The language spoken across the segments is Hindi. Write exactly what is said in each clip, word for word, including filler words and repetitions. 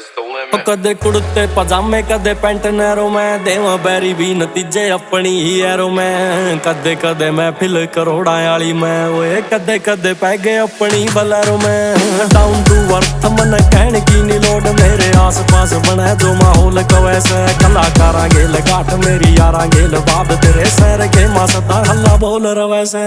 कदे कुड़ते पजामे कदे पैंट नैरो मैं देवा बैरी भी नतीजे अपनी ही एरो मैं कदे कदे मैं फिल करोड़ा आली मैं ओए कदे कदे पै गए अपनी बलैरो मैं डाउन टू अर्थ मन कहने की नी लोड मेरे आस पास बने जो माहौल कवैसे कलाकारा गेल गाठ मेरी यारा गेल बाब तेरे सैर के मासता हल्ला बोल रवैसे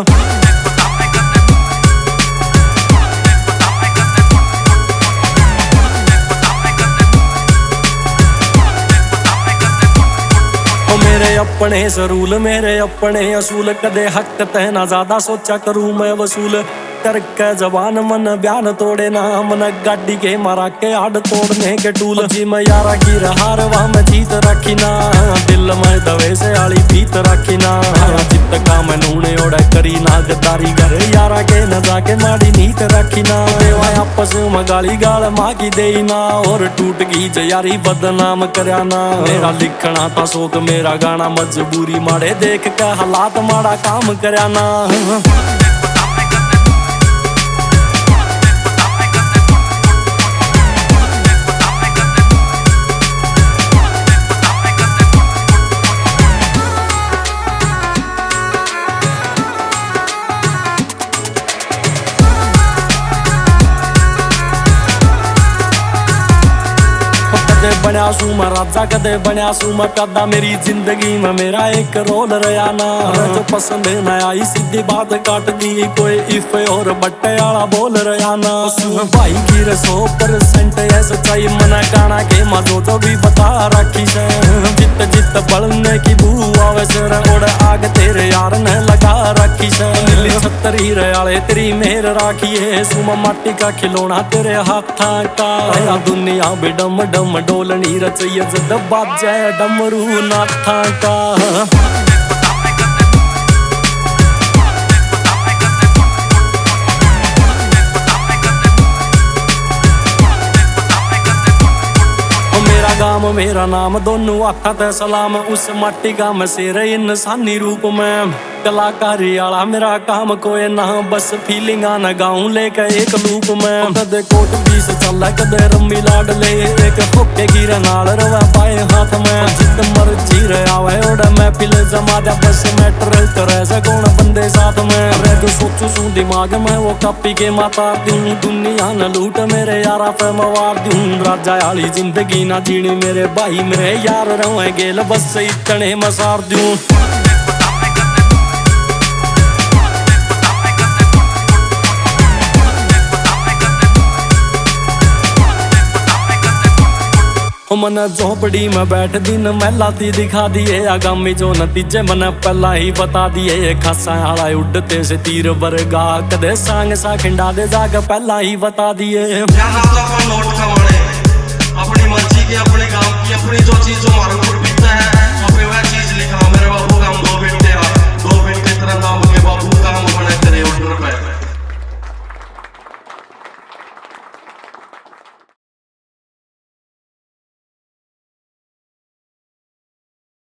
मेरे अपने सरूल मेरे अपने असूल कदे हक तय ना ज्यादा सोचा करूं मैं वसूल करके जवान मन बयान तोड़े ना मन गाड़ी के मारा के आड़ तोड़ने के टूल जी मैं यारा की रहार वहां में जीत रखी ना दिल में दवे से आली भीत रखी ना जित का मैं नूने ओढ़े करी ना गद्दारी घर यारा के न जाके माड़ी नीत रखी ना देवा आपस में गाली गाल माँ की दे ना और टूट गई जयारी बदनाम करया ना मेरा लिखना था शौक मेरा गाना मजबूरी माड़े देख के हालात माड़ा काम करया ना कदे बनया सू मैं राजा कदे बनया सू मैं पैदा मेरी जिंदगी में मेरा एक रोल रहा ना जो पसंद न आई सीधी बात काट दी कोई इफ और बट्टे वाला बोल रहा ना भाई की सौ परसेंट है सच्चाई मना गाना के मजो जो भी बता रखी से जित जित बढ़ने की बू आवे सिर उड़ आग तेरे यार ने लगा रखी से नीली छतरी रयाले तेरी मेहर राखी है सुमा माटी का खिलौना तेरे हाथा का दुनिया भी डम डम डोलनी रचैया जद बाजे डमरू नाथा का गाम मेरा नाम दोनों आखा ते सलाम उस माटी का मैं शेर इंसानी रूप में कलाकारी आला मेरा काम कोई ना बस फीलिंग न गाऊं लेके एक लूप में कदे कोट पीस चल कदे रम्मी लाड ले एक होके गिर नाल रवा पाए हाथ में जित मर्जी रे आवे ओड़ा मैं फिल जमा दे बस मैटर करे से कौन बंदे साथ में रे जो सोचू सू दिमाग में वो कापी के माता दूं दुनिया न लूट मेरे यारा पे मवार दूं राजा आली जिंदगी ना जीनी मेरे भाई मेरे यार रहे गेल बस इतने मसार दूं मन झोपड़ी में बैठ दिन महलाती दिखा दिए आगामी जो नतीजे मन पहला ही बता दिए खासा आला उड़ते से तीर बरगा कदे सांग सा खिंडा दे जाग पहला ही बता दिए अपनी मर्जी की अपने काम की अपनी जो चीज जो मारो बीतता है